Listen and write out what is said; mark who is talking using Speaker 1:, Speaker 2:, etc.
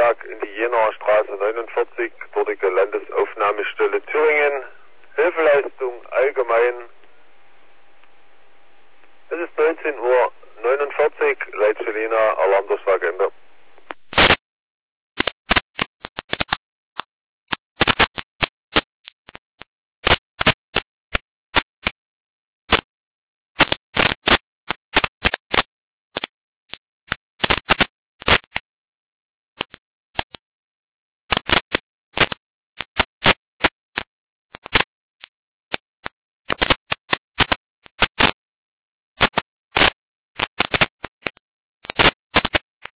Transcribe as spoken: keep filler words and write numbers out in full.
Speaker 1: Berg in die Jenaer Straße neunundvierzig, dortige Landesaufnahmestelle Thüringen. Hilfeleistung allgemein. Es ist neunzehn Uhr neunundvierzig, Leitselina, Alarmdurchsage Ende.